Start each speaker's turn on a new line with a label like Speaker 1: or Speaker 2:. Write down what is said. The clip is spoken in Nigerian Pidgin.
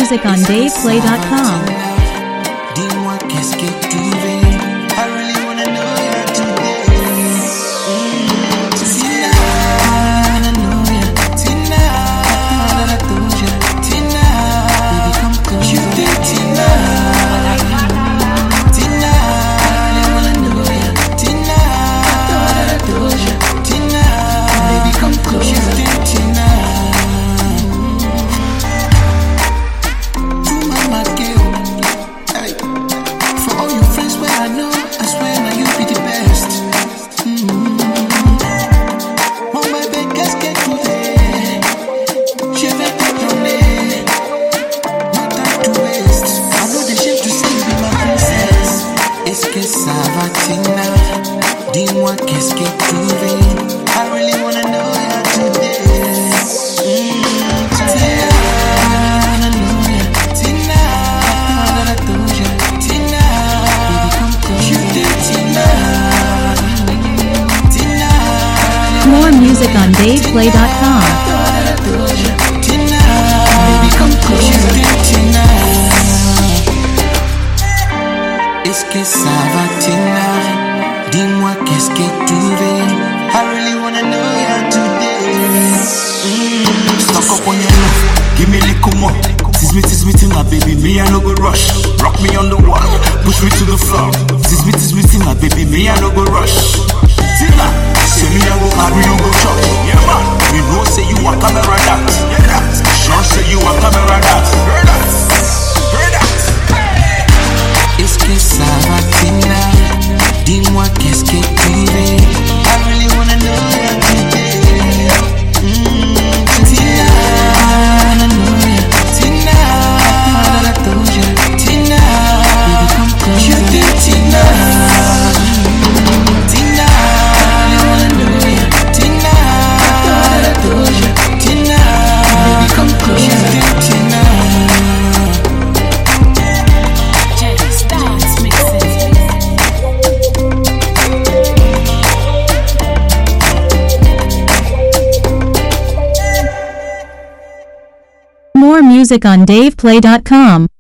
Speaker 1: music on DavePlay.com.
Speaker 2: Dis-moi qu'est-ce que tu veux. I really wanna know you today. Tina, I know ya. Tina, I told ya. Tina, baby come close. You think Tina? Tina, I wanna know ya. Tina, I told ya. Tina, baby come close. You think Tina? To mama girl. For all your friends where I know, I swear now you be the best. Mon bébé, qu'est-ce que tu veux? Je vais te donner. No time to waste. I know the shame to say you be my princess. Est-ce que ça va, Tina? Dis-moi qu'est-ce que tu veux? I really wanna know you today. Tina, I know ya. Tina, I told ya. Tina, baby come close. You think Tina? Tina,
Speaker 1: More music on DavePlay.com.
Speaker 2: Tina, baby come close. You think Tina? Est-ce que ça va, Tina? Dis-moi qu'est-ce que tu veux? I really wanna know you today.
Speaker 3: Stock up on your love, give me little more. Tease me, Tina, baby, me I no go rush. Rock me on the wall, push me to the floor. Tease me, Tina, baby, me I no go rush. Tina, say me I go hard, we no go church. Yeah man, we know say you a camera that. Yeah that, sure say you a camera that. Heard that, heard that.
Speaker 2: Est-ce que ça va, Tina? Dis-moi qu'est-ce que tu veux? I really wanna know you today. Tina, I know ya. Tina, I told ya. Tina, baby come close. You think Tina? Tina, I wanna know ya. Tina, I told ya. Tina, baby come close. You think Tina?
Speaker 1: More music on DavePlay.com.